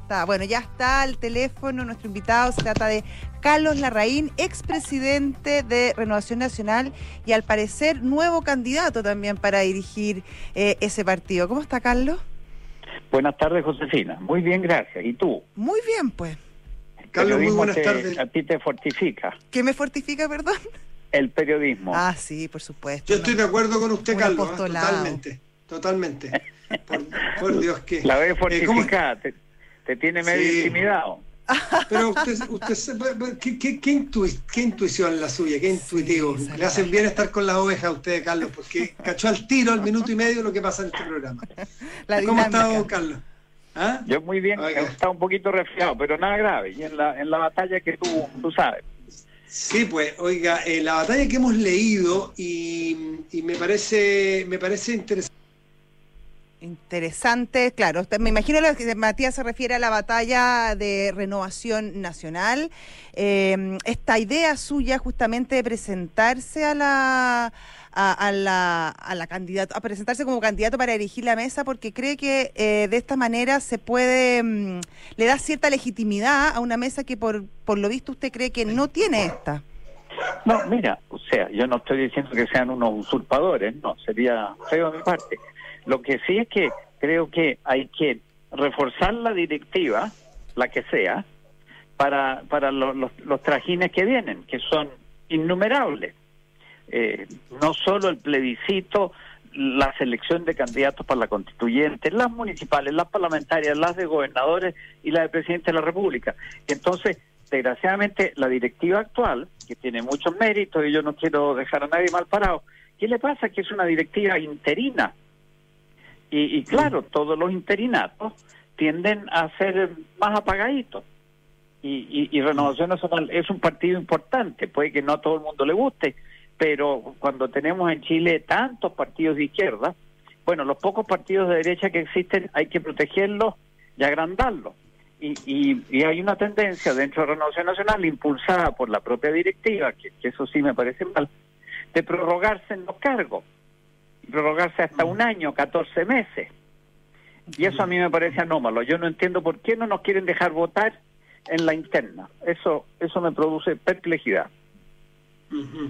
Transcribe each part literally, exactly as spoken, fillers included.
está. Bueno, ya está al teléfono nuestro invitado. Se trata de Carlos Larraín, expresidente de Renovación Nacional y al parecer nuevo candidato también para dirigir eh, ese partido. ¿Cómo está, Carlos? Buenas tardes, Josefina. Muy bien, gracias. ¿Y tú? Muy bien, pues. Carlos, muy buenas te, tardes. A ti te fortifica. ¿Qué me fortifica, perdón? El periodismo. Ah, sí, por supuesto. Yo estoy de acuerdo con usted, Carlos. ¿eh? Apostolado. Totalmente, totalmente. Por, por Dios que... La ves eh, fortificada, te, te tiene medio Sí. intimidado. Pero usted, usted ¿qué, qué, qué, intui, ¿qué intuición la suya? ¿Qué intuitivo? Sí, Le hacen bien estar con las ovejas a usted, Carlos, porque cachó al tiro al minuto y medio lo que pasa en este programa. La ¿Cómo dinámica. está, don Carlos? ¿Ah? Yo muy bien, Oiga. está un poquito resfriado, pero nada grave. Y en la, en la batalla que tú, tú sabes. Sí, pues, oiga, eh, la batalla que hemos leído y, y me parece me parece interesante. Interesante, claro. Me imagino que Matías se refiere a la batalla de Renovación Nacional. Eh, esta idea suya justamente de presentarse a la a, a la a la candidato, a presentarse como candidato para dirigir la mesa, porque cree que eh, de esta manera se puede mm, le da cierta legitimidad a una mesa que por por lo visto usted cree que no tiene esta. No, mira, o sea, yo no estoy diciendo que sean unos usurpadores, no, sería feo de mi parte. Lo que sí es que creo que hay que reforzar la directiva, la que sea, para para los, los, los trajines que vienen, que son innumerables. Eh, no solo el plebiscito, la selección de candidatos para la constituyente, las municipales, las parlamentarias, las de gobernadores y la de presidente de la República. Entonces, desgraciadamente, la directiva actual, que tiene muchos méritos y yo no quiero dejar a nadie mal parado, ¿qué le pasa? Que es una directiva interina. Y, y claro, todos los interinatos tienden a ser más apagaditos. Y, y, y Renovación Nacional es un partido importante, puede que no a todo el mundo le guste, pero cuando tenemos en Chile tantos partidos de izquierda, bueno, los pocos partidos de derecha que existen hay que protegerlos y agrandarlos. Y, y, y hay una tendencia dentro de Renovación Nacional, impulsada por la propia directiva, que, que eso sí me parece mal, de prorrogarse en los cargos. Prorrogarse hasta un año, catorce meses. Y eso a mí me parece anómalo. Yo no entiendo por qué no nos quieren dejar votar en la interna. Eso eso me produce perplejidad. Uh-huh.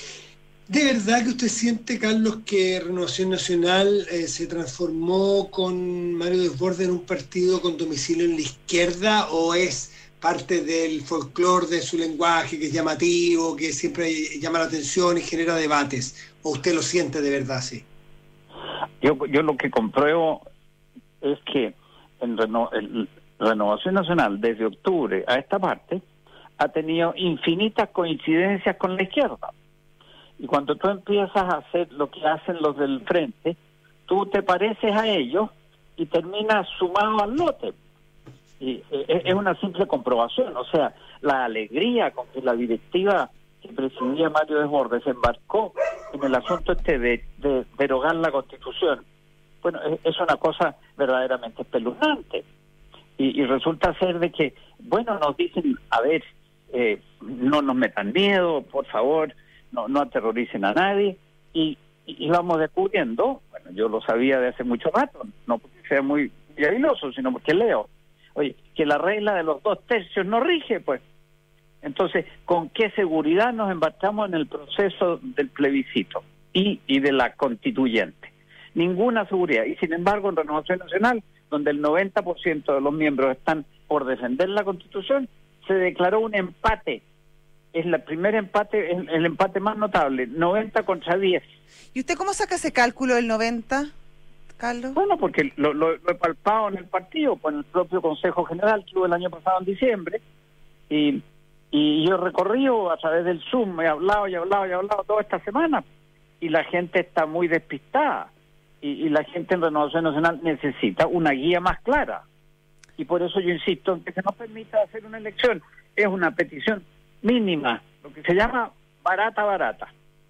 ¿De verdad que usted siente, Carlos, que Renovación Nacional eh, se transformó con Mario Desbordes en un partido con domicilio en la izquierda, o es parte del folclore de su lenguaje, que es llamativo, que siempre llama la atención y genera debates? ¿O usted lo siente de verdad así? Yo, yo lo que compruebo es que en reno, el, Renovación Nacional, desde octubre a esta parte, ha tenido infinitas coincidencias con la izquierda. Y cuando tú empiezas a hacer lo que hacen los del frente, tú te pareces a ellos y terminas sumado al lote. Y eh, es una simple comprobación. O sea, la alegría con que la directiva que presidía Mario Desbordes se embarcó en el asunto este de, de derogar la Constitución, bueno, es, es una cosa verdaderamente espeluznante. Y, y resulta ser de que, bueno, nos dicen, a ver, eh, no nos metan miedo, por favor, no no aterroricen a nadie, y, y, y vamos descubriendo, bueno, yo lo sabía de hace mucho rato, no porque sea muy habiloso, sino porque leo, oye, que la regla de los dos tercios no rige, pues. Entonces, ¿con qué seguridad nos embarcamos en el proceso del plebiscito y, y de la constituyente? Ninguna seguridad. Y sin embargo, en Renovación Nacional, donde el noventa por ciento de los miembros están por defender la Constitución, se declaró un empate. Es el primer empate, el, el empate más notable, noventa contra diez. ¿Y usted cómo saca ese cálculo del noventa, Carlos? Bueno, porque lo, lo, lo he palpado en el partido, con el propio Consejo General que hubo el año pasado en diciembre, y... Y yo he recorrido a través del Zoom, he hablado y hablado y hablado toda esta semana, y la gente está muy despistada, y, y la gente en Renovación Nacional necesita una guía más clara. Y por eso yo insisto en que se nos permita hacer una elección. Es una petición mínima, lo que se llama barata, barata.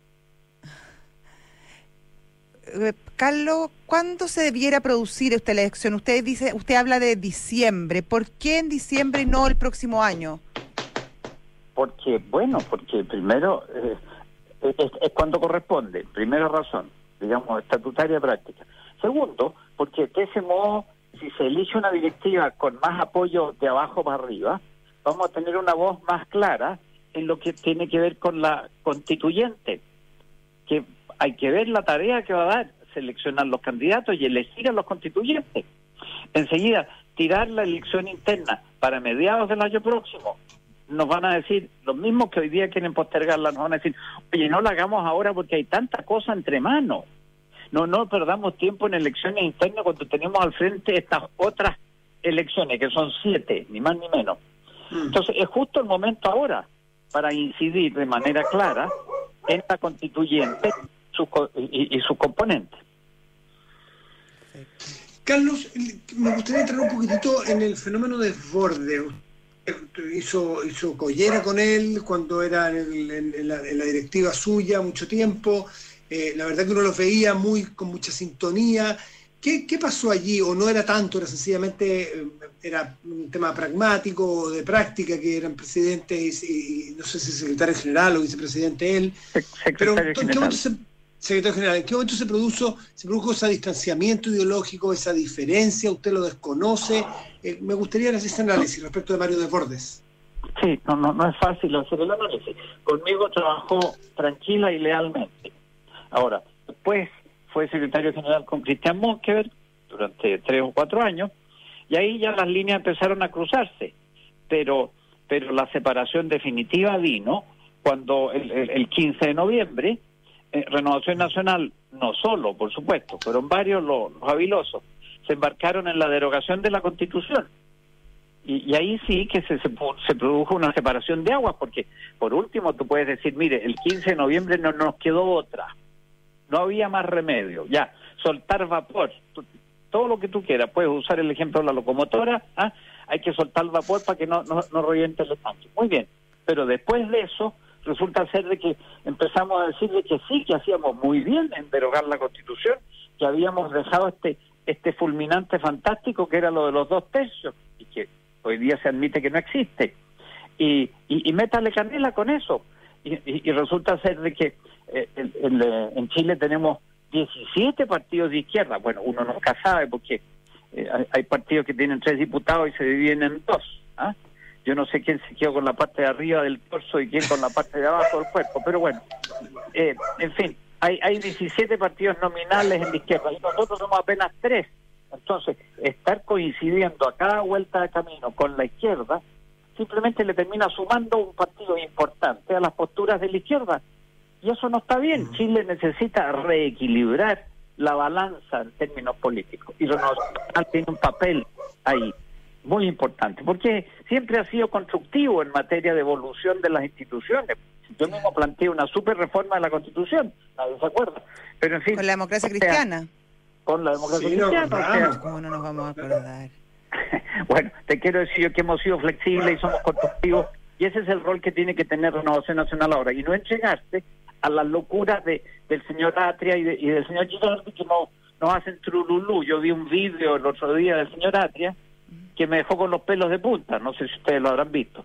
Eh, Carlos, ¿cuándo se debiera producir esta elección? Usted dice, usted habla de diciembre. ¿Por qué en diciembre y no el próximo año? Porque, bueno, porque primero eh, es, es cuando corresponde, primera razón, digamos, estatutaria práctica. Segundo, porque de ese modo si se elige una directiva con más apoyo de abajo para arriba, vamos a tener una voz más clara en lo que tiene que ver con la constituyente, que hay que ver la tarea que va a dar, seleccionar los candidatos y elegir a los constituyentes. Enseguida, tirar la elección interna para mediados del año próximo. Nos van a decir, los mismos que hoy día quieren postergarla, nos van a decir, oye, no la hagamos ahora porque hay tanta cosa entre manos. No, no perdamos tiempo en elecciones internas cuando tenemos al frente estas otras elecciones, que son siete, ni más ni menos. Entonces, es justo el momento ahora para incidir de manera clara en la constituyente su, y, y sus componentes. Carlos, me gustaría entrar un poquitito en el fenómeno de Desbordes. Hizo, hizo collera con él cuando era en, el, en, la, en la directiva suya mucho tiempo. Eh, la verdad que uno los veía muy con mucha sintonía. ¿Qué, qué pasó allí? ¿O no era tanto? Era sencillamente eh, era un tema pragmático, de práctica, que eran presidentes y, y no sé si secretario general o vicepresidente él. Pero ¿en qué momento se, secretario general, ¿en qué momento se produjo, se produjo ese distanciamiento ideológico, esa diferencia? ¿Usted lo desconoce? Eh, me gustaría hacer ese análisis respecto de Mario Desbordes. Sí, no, no, no es fácil hacer el análisis. Conmigo trabajó tranquila y lealmente. Ahora, después fue secretario general con Cristian Monkever durante tres o cuatro años, y ahí ya las líneas empezaron a cruzarse, pero pero la separación definitiva vino cuando el, el, el quince de noviembre, eh, Renovación Nacional, no solo, por supuesto, fueron varios los, los habilosos, se embarcaron en la derogación de la Constitución, y, y ahí sí que se, se, se produjo una separación de aguas, porque por último tú puedes decir, mire, el quince de noviembre no nos quedó otra, no había más remedio, ya, soltar vapor, todo lo que tú quieras, puedes usar el ejemplo de la locomotora, ¿ah? Hay que soltar vapor para que no, no, no reviente el estanque. Muy bien, pero después de eso, resulta ser de que empezamos a decirle que sí, que hacíamos muy bien en derogar la Constitución, que habíamos dejado este este fulminante fantástico que era lo de los dos tercios, y que hoy día se admite que no existe. Y, y, y métale canela con eso. Y, y, y resulta ser de que eh, el, el, en Chile tenemos diecisiete partidos de izquierda. Bueno, uno nunca sabe porque eh, hay, hay partidos que tienen tres diputados y se dividen en dos. ¿ah? Yo no sé quién se quedó con la parte de arriba del torso y quién con la parte de abajo del cuerpo, pero bueno, eh, en fin, hay, hay diecisiete partidos nominales en la izquierda y nosotros somos apenas tres. Entonces, estar coincidiendo a cada vuelta de camino con la izquierda simplemente le termina sumando un partido importante a las posturas de la izquierda. Y eso no está bien. Chile necesita reequilibrar la balanza en términos políticos. Y Renovación Nacional tiene un papel ahí muy importante, porque siempre ha sido constructivo en materia de evolución de las instituciones. Yo mismo planteé una super reforma de la Constitución, nadie se acuerda. Pero en fin, con la democracia o sea, cristiana. Con la democracia sí, cristiana. No, o sea, ¿cómo no nos vamos a acordar? Bueno, te quiero decir yo que hemos sido flexibles y somos constructivos, y ese es el rol que tiene que tener Renovación Nacional ahora, y no entregarse a las locuras de, del señor Atria y, de, y del señor Girardi, que no, nos hacen trululú. Yo vi un vídeo el otro día del señor Atria que me dejó con los pelos de punta, no sé si ustedes lo habrán visto.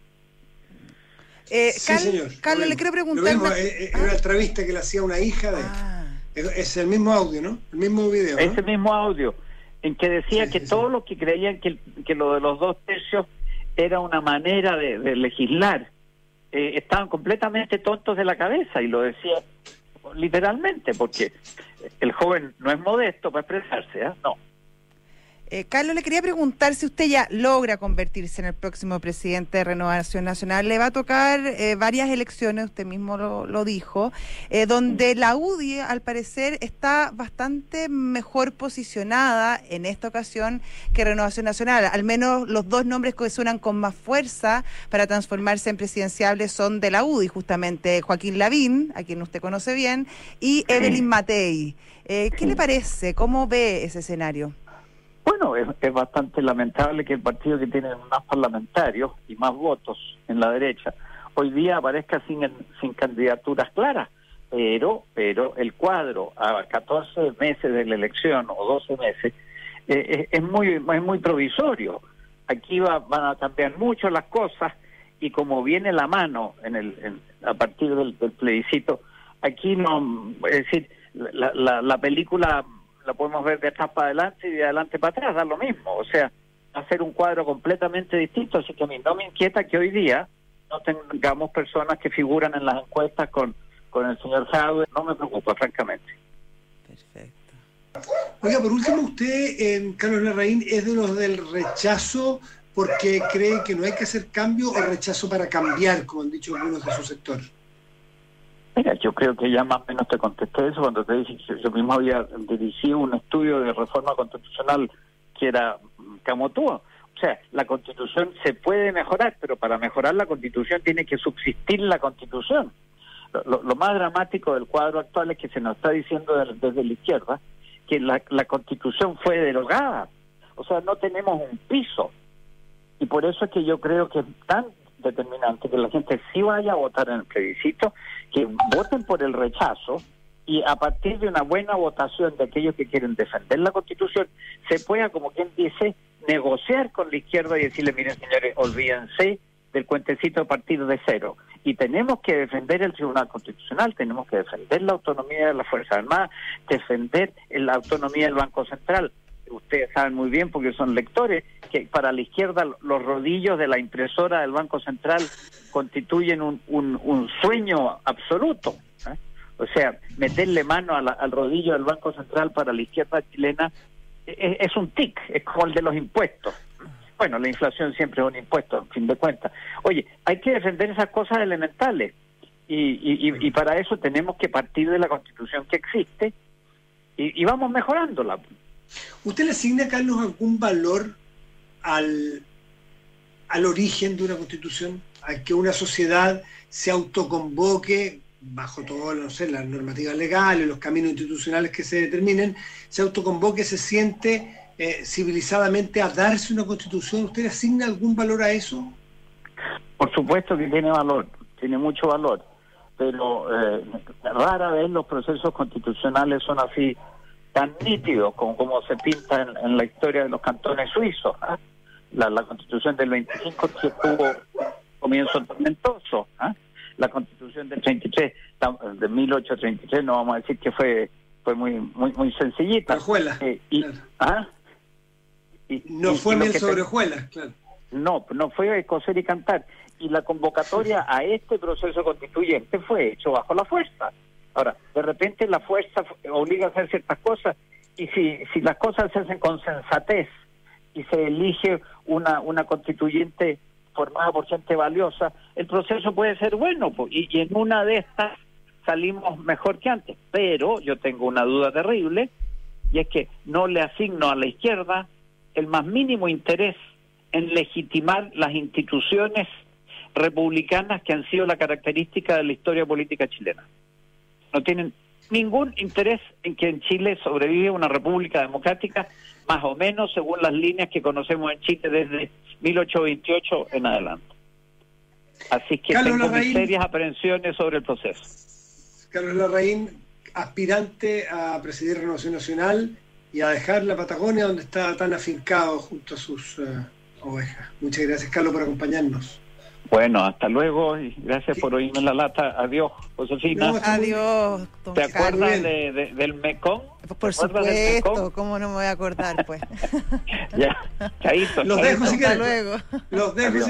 Eh, sí, Carl, señor. Carlos, le quiero preguntar... Lo mismo, una... eh, ah. una entrevista que le hacía una hija de... Ah. Es el mismo audio, ¿no? El mismo video, ¿no? Ese mismo audio, en que decía sí, que sí, todos sí. los que creían que, que lo de los dos tercios era una manera de, de legislar, eh, estaban completamente tontos de la cabeza, y lo decía literalmente, porque el joven no es modesto para expresarse, ¿eh? No. Eh, Carlos, le quería preguntar si usted ya logra convertirse en el próximo presidente de Renovación Nacional. Le va a tocar eh, varias elecciones, usted mismo lo, lo dijo, eh, donde la U D I, al parecer, está bastante mejor posicionada en esta ocasión que Renovación Nacional. Al menos los dos nombres que suenan con más fuerza para transformarse en presidenciables son de la U D I, justamente Joaquín Lavín, a quien usted conoce bien, y Evelyn Matei. Eh, ¿Qué le parece? ¿Cómo ve ese escenario? Bueno, es, es bastante lamentable que el partido que tiene más parlamentarios y más votos en la derecha hoy día aparezca sin sin candidaturas claras, pero pero el cuadro a catorce meses de la elección o doce meses eh, es, es muy es muy provisorio. Aquí va, van a cambiar mucho las cosas, y como viene la mano en el en, a partir del, del plebiscito, aquí no, es decir, la, la, la película la podemos ver de atrás para adelante y de adelante para atrás, da lo mismo. O sea, hacer un cuadro completamente distinto. Así que a mí no me inquieta que hoy día no tengamos personas que figuran en las encuestas con, con el señor Jadwe. No me preocupa, francamente. Perfecto. Oiga, por último, usted, eh, Carlos Larraín, ¿es de los del rechazo porque cree que no hay que hacer cambio o rechazo para cambiar, como han dicho algunos de su sector? Mira, yo creo que ya más o menos te contesté eso cuando te dije que yo mismo había dirigido un estudio de reforma constitucional que era como tú. O sea, la Constitución se puede mejorar, pero para mejorar la Constitución tiene que subsistir la Constitución. Lo, lo, lo más dramático del cuadro actual es que se nos está diciendo de, desde la izquierda que la, la Constitución fue derogada. O sea, no tenemos un piso. Y por eso es que yo creo que es tan determinante que la gente sí vaya a votar en el plebiscito, que voten por el rechazo, y a partir de una buena votación de aquellos que quieren defender la Constitución, se pueda, como quien dice, negociar con la izquierda y decirle, miren señores, olvídense del cuentecito de partido de cero. Y tenemos que defender el Tribunal Constitucional, tenemos que defender la autonomía de las Fuerzas Armadas, defender la autonomía del Banco Central. Ustedes saben muy bien, porque son lectores, que para la izquierda los rodillos de la impresora del Banco Central constituyen un, un, un sueño absoluto, ¿eh? O sea, meterle mano a la, al rodillo del Banco Central para la izquierda chilena es, es un tic, es como el de los impuestos. Bueno, la inflación siempre es un impuesto, en fin de cuentas. Oye, hay que defender esas cosas elementales, y, y, y, y para eso tenemos que partir de la Constitución que existe, y, y vamos mejorándola. ¿Usted le asigna, Carlos, algún valor al, al origen de una Constitución? ¿A que una sociedad se autoconvoque, bajo todo, no sé, las normativas legales, los caminos institucionales que se determinen, se autoconvoque, se siente eh, civilizadamente a darse una Constitución? ¿Usted le asigna algún valor a eso? Por supuesto que tiene valor, tiene mucho valor, pero eh, rara vez los procesos constitucionales son así tan nítidos como, como se pinta en, en la historia de los cantones suizos, ¿eh? La, la Constitución del veinticinco que tuvo un comienzo tormentoso, ¿eh? La Constitución del treinta y tres, de mil ochocientos treinta y tres, no vamos a decir que fue fue muy muy muy sencillita. Orejuela, eh, y, claro. ¿ah? y, no y, fue y miel sobre te... hojuelas, claro. No, no fue coser y cantar. Y la convocatoria a este proceso constituyente fue hecho bajo la fuerza. Ahora, de repente la fuerza obliga a hacer ciertas cosas, y si si las cosas se hacen con sensatez y se elige una una constituyente formada por gente valiosa, el proceso puede ser bueno, y, y en una de estas salimos mejor que antes. Pero yo tengo una duda terrible, y es que no le asigno a la izquierda el más mínimo interés en legitimar las instituciones republicanas que han sido la característica de la historia política chilena. No tienen ningún interés en que en Chile sobrevive una república democrática, más o menos según las líneas que conocemos en Chile desde mil ochocientos veintiocho en adelante. Así que Carlos tengo Larraín, mis serias aprensiones sobre el proceso. Carlos Larraín, aspirante a presidir Renovación Nacional y a dejar la Patagonia, donde está tan afincado junto a sus uh, ovejas. Muchas gracias, Carlos, por acompañarnos. Bueno, hasta luego, y gracias por oírme en la lata. Adiós, Josefina. No, Adiós, don ¿Te Carlos. acuerdas de, de, del Mekong? Por supuesto, ¿cómo no me voy a acordar, pues? Ya, chaito. Los dejo, si Hasta quieren. luego. Los dejo. Adiós.